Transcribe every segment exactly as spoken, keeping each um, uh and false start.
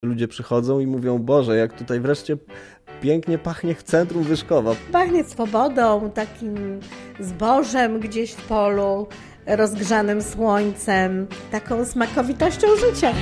Ludzie przychodzą i mówią, Boże, jak tutaj wreszcie pięknie pachnie w centrum Wyszkowa. Pachnie swobodą, takim zbożem gdzieś w polu, rozgrzanym słońcem, taką smakowitością życia.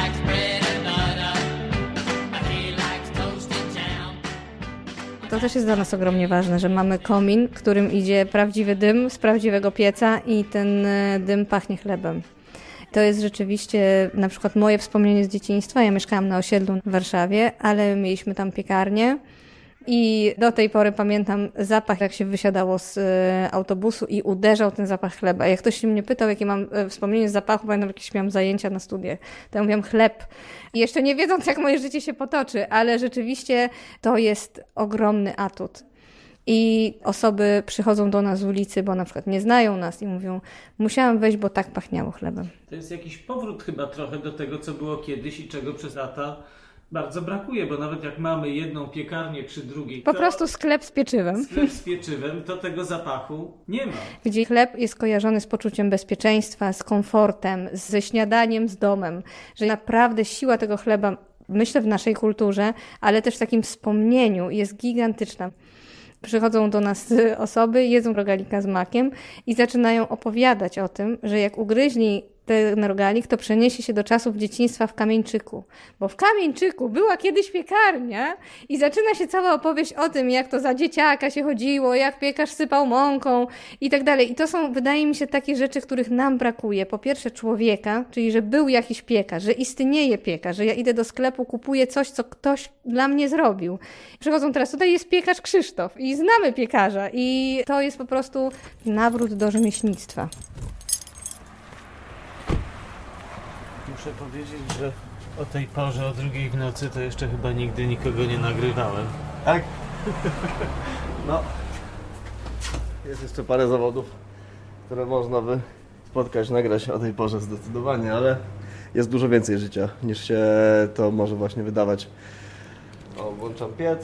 To też jest dla nas ogromnie ważne, że mamy komin, którym idzie prawdziwy dym z prawdziwego pieca i ten dym pachnie chlebem. To jest rzeczywiście na przykład moje wspomnienie z dzieciństwa. Ja mieszkałam na osiedlu w Warszawie, ale mieliśmy tam piekarnię i do tej pory pamiętam zapach, jak się wysiadało z autobusu i uderzał ten zapach chleba. Jak ktoś się mnie pytał, jakie mam wspomnienie z zapachu, pamiętam, jakieś miałam zajęcia na studiach, to ja mówiłam chleb. I jeszcze nie wiedząc, jak moje życie się potoczy, ale rzeczywiście to jest ogromny atut. I osoby przychodzą do nas z ulicy, bo na przykład nie znają nas i mówią, musiałam wejść, bo tak pachniało chlebem. To jest jakiś powrót chyba trochę do tego, co było kiedyś i czego przez lata bardzo brakuje, bo nawet jak mamy jedną piekarnię przy drugiej, po to prostu sklep z pieczywem. Sklep z pieczywem, to tego zapachu nie ma. Gdzie chleb jest kojarzony z poczuciem bezpieczeństwa, z komfortem, ze śniadaniem, z domem, że naprawdę siła tego chleba, myślę w naszej kulturze, ale też w takim wspomnieniu jest gigantyczna. Przychodzą do nas osoby, jedzą rogalika z makiem i zaczynają opowiadać o tym, że jak ugryźli ten rogalik, to przeniesie się do czasów dzieciństwa w Kamieńczyku. Bo w Kamieńczyku była kiedyś piekarnia i zaczyna się cała opowieść o tym, jak to za dzieciaka się chodziło, jak piekarz sypał mąką i tak dalej. I to są, wydaje mi się, takie rzeczy, których nam brakuje. Po pierwsze człowieka, czyli że był jakiś piekarz, że istnieje piekarz, że ja idę do sklepu, kupuję coś, co ktoś dla mnie zrobił. Przychodzą teraz, tutaj jest piekarz Krzysztof i znamy piekarza i to jest po prostu nawrót do rzemieślnictwa. Muszę powiedzieć, że o tej porze, o drugiej w nocy, to jeszcze chyba nigdy nikogo nie nagrywałem. Tak? No. Jest jeszcze parę zawodów, które można by spotkać, nagrać o tej porze zdecydowanie, ale jest dużo więcej życia, niż się to może właśnie wydawać. O, włączam piec.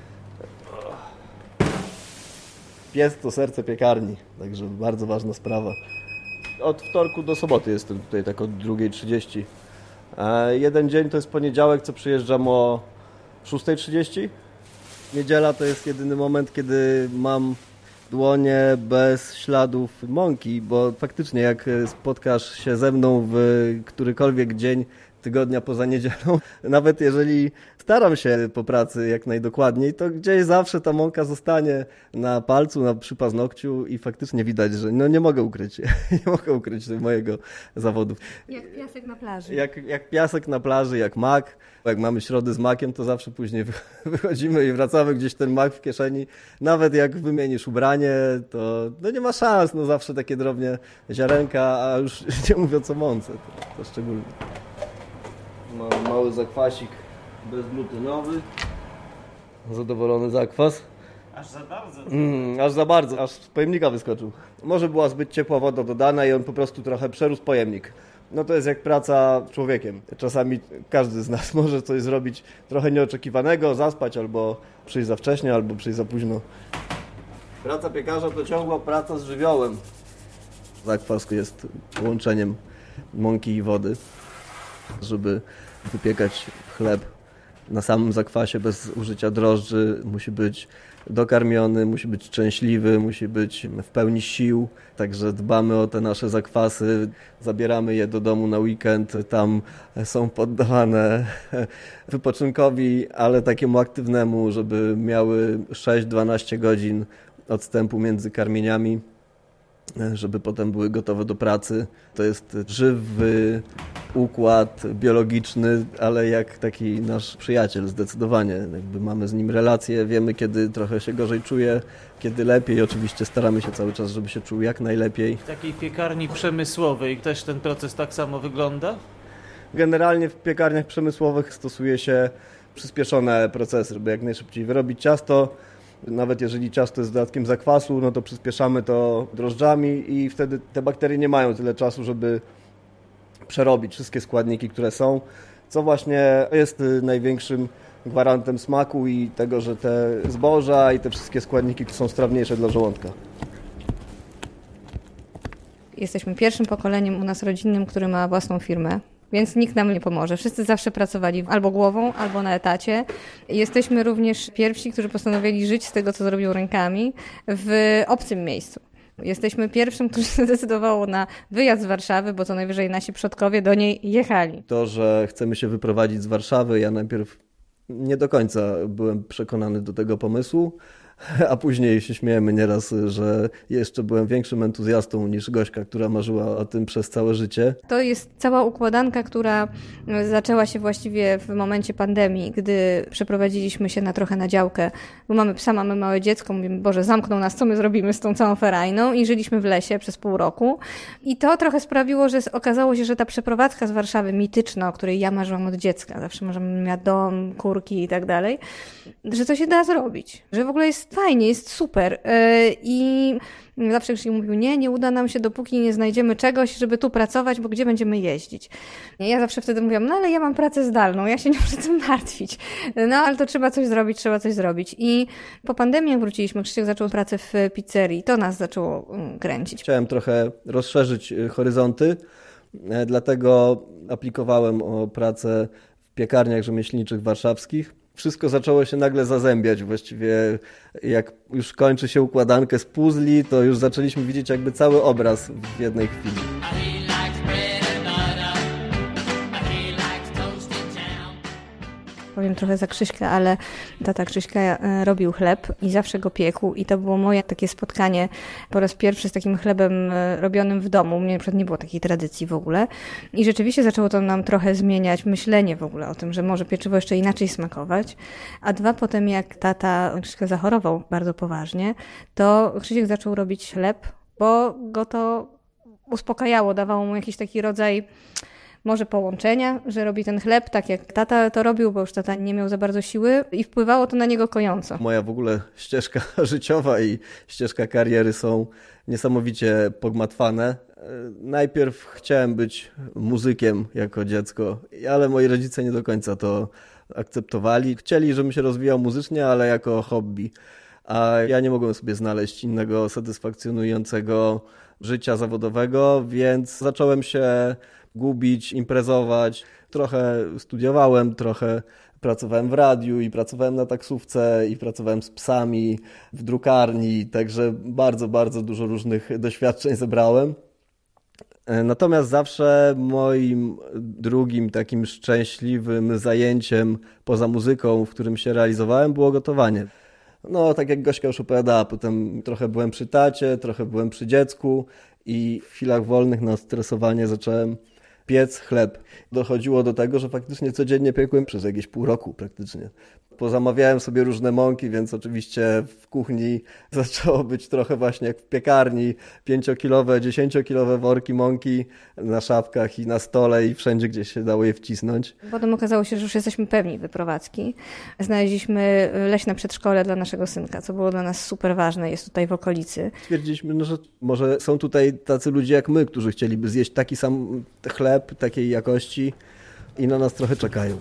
Piec to serce piekarni, także bardzo ważna sprawa. Od wtorku do soboty jestem tutaj, tak od drugiej trzydzieści. Jeden dzień to jest poniedziałek, co przyjeżdżam o szósta trzydzieści. Niedziela to jest jedyny moment, kiedy mam dłonie bez śladów mąki, bo faktycznie jak spotkasz się ze mną w którykolwiek dzień tygodnia poza niedzielą, nawet jeżeli staram się po pracy jak najdokładniej, to gdzieś zawsze ta mąka zostanie na palcu, na przy paznokciu i faktycznie widać, że no nie mogę ukryć, nie mogę ukryć mojego zawodu. Jak piasek na plaży. Jak, jak piasek na plaży, jak mak. Jak mamy środy z makiem, to zawsze później wychodzimy i wracamy gdzieś ten mak w kieszeni. Nawet jak wymienisz ubranie, to no nie ma szans, no zawsze takie drobnie ziarenka, a już nie mówiąc o mące, to, to szczególnie. Mam mały zakwasik bezglutenowy. Zadowolony zakwas. Aż za bardzo. Mm, aż za bardzo, aż z pojemnika wyskoczył. Może była zbyt ciepła woda dodana i on po prostu trochę przerósł pojemnik. No to jest jak praca z człowiekiem. Czasami każdy z nas może coś zrobić trochę nieoczekiwanego, zaspać albo przyjść za wcześnie, albo przyjść za późno. Praca piekarza to ciągła praca z żywiołem. Zakwas jest połączeniem mąki i wody, żeby wypiekać chleb na samym zakwasie bez użycia drożdży. Musi być dokarmiony, musi być szczęśliwy, musi być w pełni sił. Także dbamy o te nasze zakwasy, zabieramy je do domu na weekend. Tam są poddawane wypoczynkowi, ale takiemu aktywnemu, żeby miały sześć do dwunastu godzin odstępu między karmieniami, żeby potem były gotowe do pracy. To jest żywy układ biologiczny, ale jak taki nasz przyjaciel zdecydowanie. Jakby mamy z nim relacje, wiemy kiedy trochę się gorzej czuje, kiedy lepiej. Oczywiście staramy się cały czas, żeby się czuł jak najlepiej. W takiej piekarni przemysłowej też ten proces tak samo wygląda? Generalnie w piekarniach przemysłowych stosuje się przyspieszone procesy, żeby jak najszybciej wyrobić ciasto. Nawet jeżeli ciasto jest z dodatkiem zakwasu, no to przyspieszamy to drożdżami i wtedy te bakterie nie mają tyle czasu, żeby przerobić wszystkie składniki, które są, co właśnie jest największym gwarantem smaku i tego, że te zboża i te wszystkie składniki są strawniejsze dla żołądka. Jesteśmy pierwszym pokoleniem u nas rodzinnym, który ma własną firmę. więc nikt nam nie pomoże. Wszyscy zawsze pracowali albo głową, albo na etacie. Jesteśmy również pierwsi, którzy postanowili żyć z tego, co zrobią rękami w obcym miejscu. Jesteśmy pierwszym, który zdecydował na wyjazd z Warszawy, bo co najwyżej nasi przodkowie do niej jechali. To, że chcemy się wyprowadzić z Warszawy, ja najpierw nie do końca byłem przekonany do tego pomysłu, a później się śmiejemy nieraz, że jeszcze byłem większym entuzjastą niż Gośka, która marzyła o tym przez całe życie. To jest cała układanka, która zaczęła się właściwie w momencie pandemii, gdy przeprowadziliśmy się na trochę na działkę, bo mamy psa, mamy małe dziecko, mówimy, Boże, zamknął nas, co my zrobimy z tą całą ferajną, i żyliśmy w lesie przez pół roku. I to trochę sprawiło, że okazało się, że ta przeprowadzka z Warszawy mityczna, o której ja marzyłam od dziecka, zawsze marzyłam, miała dom, kurki i tak dalej, że to się da zrobić, że w ogóle jest fajnie, jest super. I zawsze Krzysiek mówił, nie, nie uda nam się, dopóki nie znajdziemy czegoś, żeby tu pracować, bo gdzie będziemy jeździć? Ja zawsze wtedy mówiłam, no ale ja mam pracę zdalną, ja się nie muszę tym martwić. No ale to trzeba coś zrobić, trzeba coś zrobić. I po pandemii, jak wróciliśmy, Krzysiek zaczął pracę w pizzerii. To nas zaczęło kręcić. Chciałem trochę rozszerzyć horyzonty, dlatego aplikowałem o pracę w piekarniach rzemieślniczych warszawskich. Wszystko zaczęło się nagle zazębiać. Właściwie jak już kończy się układankę z puzli, to już zaczęliśmy widzieć jakby cały obraz w jednej chwili. Powiem trochę za Krzyśka, ale tata Krzyśka robił chleb i zawsze go piekł i to było moje takie spotkanie po raz pierwszy z takim chlebem robionym w domu. U mnie na przykład nie było takiej tradycji w ogóle i rzeczywiście zaczęło to nam trochę zmieniać myślenie w ogóle o tym, że może pieczywo jeszcze inaczej smakować. A dwa, potem jak tata Krzyśka zachorował bardzo poważnie, to Krzysiek zaczął robić chleb, bo go to uspokajało, dawało mu jakiś taki rodzaj może połączenia, że robi ten chleb tak jak tata to robił, bo już tata nie miał za bardzo siły i wpływało to na niego kojąco. Moja w ogóle ścieżka życiowa i ścieżka kariery są niesamowicie pogmatwane. Najpierw chciałem być muzykiem jako dziecko, ale moi rodzice nie do końca to akceptowali. Chcieli, żebym się rozwijał muzycznie, ale jako hobby. A ja nie mogłem sobie znaleźć innego satysfakcjonującego życia zawodowego, więc zacząłem się gubić, imprezować. Trochę studiowałem, trochę pracowałem w radiu i pracowałem na taksówce i pracowałem z psami w drukarni, także bardzo, bardzo dużo różnych doświadczeń zebrałem. Natomiast zawsze moim drugim takim szczęśliwym zajęciem poza muzyką, w którym się realizowałem, było gotowanie. No, tak jak Gośka już opowiadała, potem trochę byłem przy tacie, trochę byłem przy dziecku i w chwilach wolnych na stresowanie zacząłem piec chleb. Dochodziło do tego, że faktycznie codziennie piekłem przez jakieś pół roku praktycznie. Pozamawiałem sobie różne mąki, więc oczywiście w kuchni zaczęło być trochę właśnie jak w piekarni. Pięciokilowe, dziesięciokilowe worki mąki na szafkach i na stole i wszędzie, gdzie się dało je wcisnąć. Potem okazało się, że już jesteśmy pewni wyprowadzki. Znaleźliśmy leśne przedszkole dla naszego synka, co było dla nas super ważne, jest tutaj w okolicy. Stwierdziliśmy, no, że może są tutaj tacy ludzie jak my, którzy chcieliby zjeść taki sam chleb, takiej jakości i na nas trochę czekają.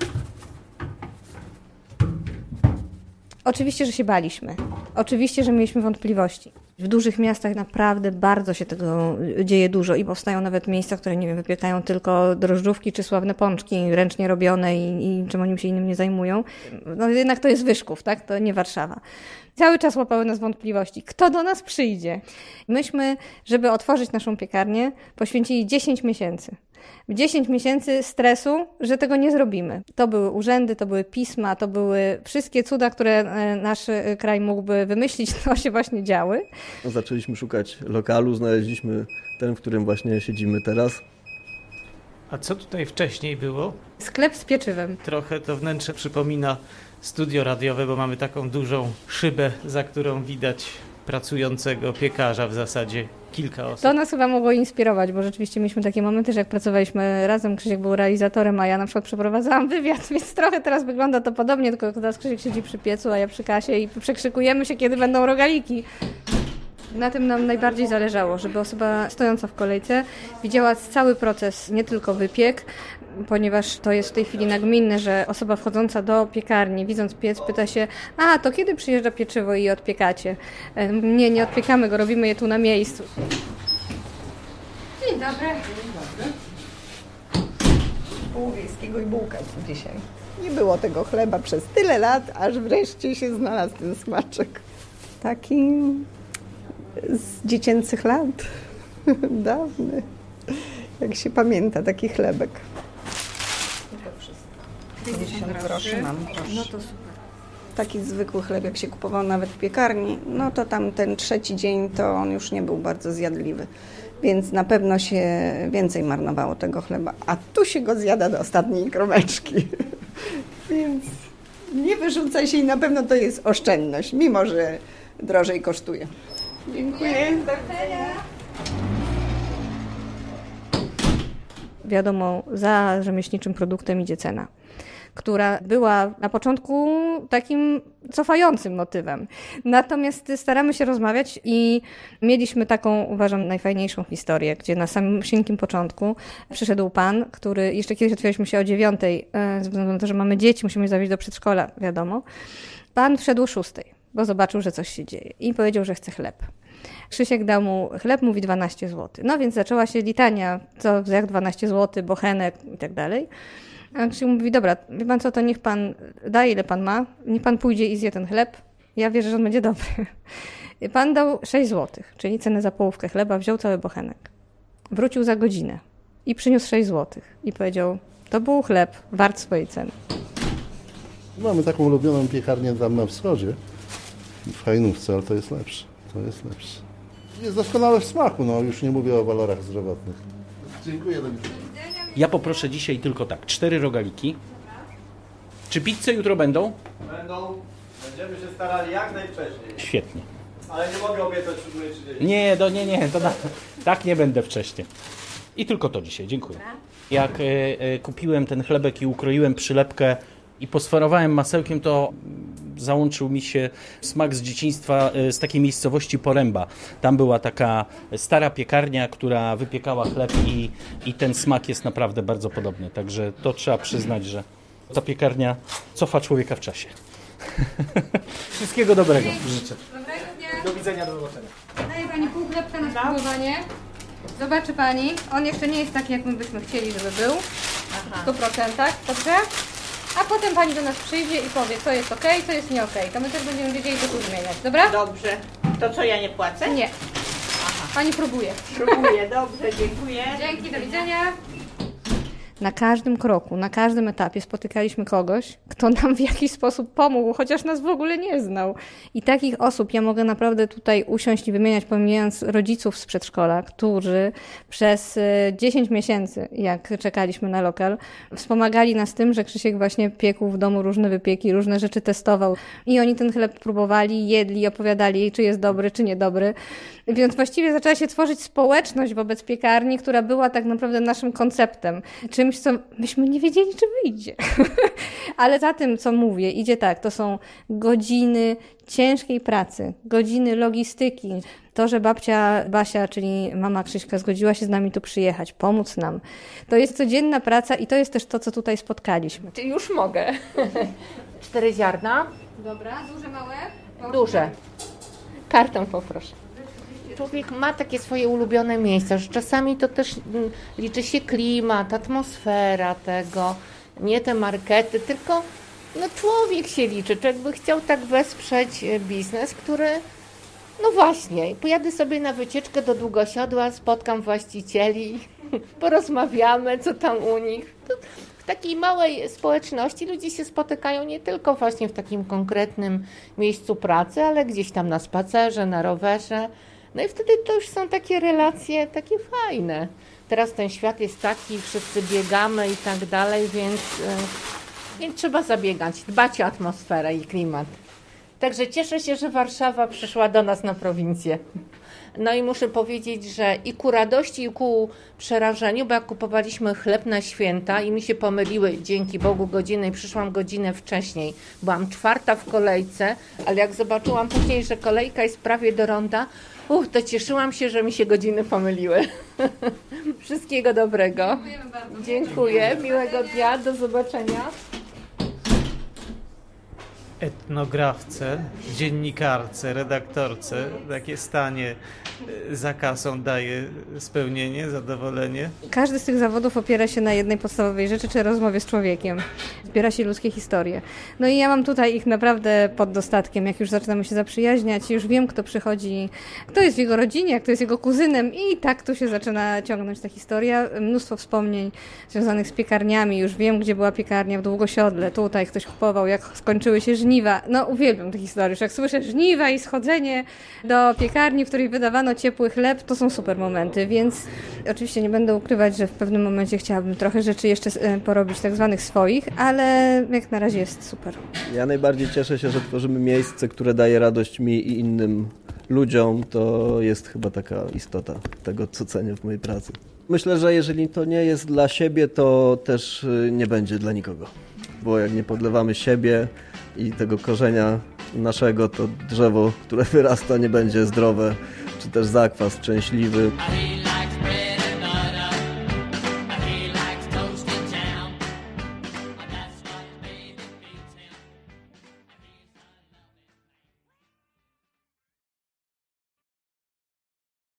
Oczywiście, że się baliśmy. Oczywiście, że mieliśmy wątpliwości. W dużych miastach naprawdę bardzo się tego dzieje dużo i powstają nawet miejsca, które nie wiem, wypiekają tylko drożdżówki czy sławne pączki ręcznie robione i, i czym oni się innym nie zajmują. No jednak to jest Wyszków, tak? To nie Warszawa. Cały czas łapały nas wątpliwości. Kto do nas przyjdzie? Myśmy, żeby otworzyć naszą piekarnię, poświęcili dziesięć miesięcy. dziesięć miesięcy stresu, że tego nie zrobimy. To były urzędy, to były pisma, to były wszystkie cuda, które nasz kraj mógłby wymyślić, to się właśnie działy. No, zaczęliśmy szukać lokalu, znaleźliśmy ten, w którym właśnie siedzimy teraz. A co tutaj wcześniej było? Sklep z pieczywem. Trochę to wnętrze przypomina studio radiowe, bo mamy taką dużą szybę, za którą widać pracującego piekarza w zasadzie. Kilka osób. To nas chyba mogło inspirować, bo rzeczywiście mieliśmy takie momenty, że jak pracowaliśmy razem, Krzysiek był realizatorem, a ja na przykład przeprowadzałam wywiad, więc trochę teraz wygląda to podobnie, tylko teraz Krzysiek siedzi przy piecu, a ja przy kasie i przekrzykujemy się, kiedy będą rogaliki. Na tym nam najbardziej zależało, żeby osoba stojąca w kolejce widziała cały proces, nie tylko wypiek, ponieważ to jest w tej chwili nagminne, że osoba wchodząca do piekarni, widząc piec, pyta się, a to kiedy przyjeżdża pieczywo i odpiekacie? Nie, nie odpiekamy go, robimy je tu na miejscu. Dzień dobry. Dzień dobry. zespołu wiejskiego i bułkę dzisiaj. Nie było tego chleba przez tyle lat, aż wreszcie się znalazł ten smaczek. Taki z dziecięcych lat, dawny, jak się pamięta, taki chlebek. I to wszystko. pięćdziesiąt groszy mam. No to super. Taki zwykły chleb, jak się kupował nawet w piekarni, no to tam ten trzeci dzień to on już nie był bardzo zjadliwy. Więc na pewno się więcej marnowało tego chleba. A tu się go zjada do ostatniej kromeczki. Więc nie wyrzucaj się i na pewno to jest oszczędność, mimo że drożej kosztuje. Dziękuję. Wiadomo, za rzemieślniczym produktem idzie cena, która była na początku takim cofającym motywem. Natomiast staramy się rozmawiać i mieliśmy taką, uważam, najfajniejszą historię, gdzie na samym ślinkim początku przyszedł pan, który, jeszcze kiedyś otwieraliśmy się o dziewiątej, ze względu na to, że mamy dzieci, musimy zawieźć do przedszkola, wiadomo. Pan wszedł o szóstej, bo zobaczył, że coś się dzieje i powiedział, że chce chleb. Krzysiek dał mu chleb, mówi dwanaście złotych. No więc zaczęła się litania, co jak dwanaście złotych, bochenek i tak dalej. A Krzysiek mówi, dobra, wie pan co, to niech pan da, ile pan ma, niech pan pójdzie i zje ten chleb. Ja wierzę, że on będzie dobry. Pan dał sześć złotych, czyli cenę za połówkę chleba, wziął cały bochenek. Wrócił za godzinę i przyniósł sześć złotych. I powiedział, to był chleb wart swojej ceny. Mamy taką ulubioną piekarnię tam na wschodzie, w Hajnówce, ale to jest lepsze. To jest lepsze. Jest doskonałe w smaku, no już nie mówię o walorach zdrowotnych. Dziękuję, do widzenia. Ja poproszę dzisiaj tylko tak, cztery rogaliki. Czy pizze jutro będą? Będą. Będziemy się starali jak najwcześniej. Świetnie. Ale nie mogę obiecać siódmej trzydzieści. Nie, to nie, nie, to na, tak nie będę wcześniej. I tylko to dzisiaj, dziękuję. Jak e, e, kupiłem ten chlebek i ukroiłem przylepkę i posmarowałem masełkiem, to załączył mi się smak z dzieciństwa z takiej miejscowości Poręba. Tam była taka stara piekarnia, która wypiekała chleb i, i ten smak jest naprawdę bardzo podobny. Także to trzeba przyznać, że ta piekarnia cofa człowieka w czasie. Wszystkiego dobrego życzę. Dobrego dnia. Do widzenia, do zobaczenia. Daję pani pół chlebka na spróbowanie. Zobaczy pani, on jeszcze nie jest taki, jak my byśmy chcieli, żeby był. W stu procentach, dobrze? A potem pani do nas przyjdzie i powie, co jest ok, co jest nie ok. To my też będziemy wiedzieli, co tu zmieniać, dobra? Dobrze. To co, ja nie płacę? Nie. Pani próbuje. Próbuję, dobrze, dziękuję. Dzięki, do widzenia. Na każdym kroku, na każdym etapie spotykaliśmy kogoś, kto nam w jakiś sposób pomógł, chociaż nas w ogóle nie znał. I takich osób ja mogę naprawdę tutaj usiąść i wymieniać, pomijając rodziców z przedszkola, którzy przez dziesięć miesięcy, jak czekaliśmy na lokal, wspomagali nas tym, że Krzysiek właśnie piekł w domu różne wypieki, różne rzeczy testował. I oni ten chleb próbowali, jedli, opowiadali, czy jest dobry, czy niedobry. Więc właściwie zaczęła się tworzyć społeczność wobec piekarni, która była tak naprawdę naszym konceptem. Czymś, co myśmy nie wiedzieli, czy wyjdzie. Ale za tym, co mówię, idzie tak, to są godziny ciężkiej pracy, godziny logistyki. To, że babcia Basia, czyli mama Krzyśka, zgodziła się z nami tu przyjechać, pomóc nam. To jest codzienna praca i to jest też to, co tutaj spotkaliśmy. Czy już mogę? Cztery ziarna. Dobra, duże, małe? Duże. Kartą poproszę. Człowiek ma takie swoje ulubione miejsca, że czasami to też liczy się klimat, atmosfera tego, nie te markety, tylko no człowiek się liczy. Człowiek by chciał tak wesprzeć biznes, który, no właśnie, pojadę sobie na wycieczkę do Długosiodła, spotkam właścicieli, porozmawiamy, co tam u nich. To w takiej małej społeczności ludzie się spotykają nie tylko właśnie w takim konkretnym miejscu pracy, ale gdzieś tam na spacerze, na rowerze. No i wtedy to już są takie relacje, takie fajne. Teraz ten świat jest taki, wszyscy biegamy i tak dalej, więc, więc trzeba zabiegać, dbać o atmosferę i klimat. Także cieszę się, że Warszawa przyszła do nas na prowincję. No i muszę powiedzieć, że i ku radości, i ku przerażeniu, bo jak kupowaliśmy chleb na święta i mi się pomyliły, dzięki Bogu, godziny i przyszłam godzinę wcześniej. Byłam czwarta w kolejce, ale jak zobaczyłam później, że kolejka jest prawie do ronda, uch, to cieszyłam się, że mi się godziny pomyliły. Wszystkiego dobrego. Dziękuję, miłego dnia, do zobaczenia. etnografce, dziennikarce, redaktorce takie stanie za kasą daje spełnienie, zadowolenie? Każdy z tych zawodów opiera się na jednej podstawowej rzeczy, czy rozmowie z człowiekiem. Zbiera się ludzkie historie. No i ja mam tutaj ich naprawdę pod dostatkiem. Jak już zaczynamy się zaprzyjaźniać, już wiem, kto przychodzi, kto jest w jego rodzinie, kto jest jego kuzynem i tak tu się zaczyna ciągnąć ta historia. Mnóstwo wspomnień związanych z piekarniami. Już wiem, gdzie była piekarnia w Długosiodle. Tutaj ktoś kupował, jak skończyły się żniwa. No uwielbiam te historie. Już jak słyszę żniwa i schodzenie do piekarni, w której wydawano ciepły chleb, to są super momenty, więc oczywiście nie będę ukrywać, że w pewnym momencie chciałabym trochę rzeczy jeszcze porobić tak zwanych swoich, ale jak na razie jest super. Ja najbardziej cieszę się, że tworzymy miejsce, które daje radość mi i innym ludziom. To jest chyba taka istota tego, co cenię w mojej pracy. Myślę, że jeżeli to nie jest dla siebie, to też nie będzie dla nikogo. Bo jak nie podlewamy siebie i tego korzenia naszego, to drzewo, które wyrasta, nie będzie zdrowe, czy też zakwas szczęśliwy.